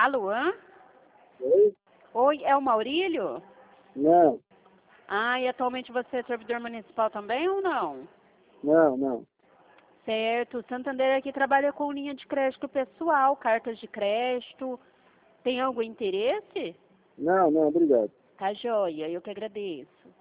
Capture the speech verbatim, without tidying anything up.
Alô? Oi? Oi, é o Maurílio? Não, Ah, e atualmente você é servidor municipal também ou não? não, não. Certo. Santander aqui trabalha com linha de crédito pessoal, cartas de crédito. Tem algum interesse? Não, não, obrigado. Tá joia, eu que agradeço.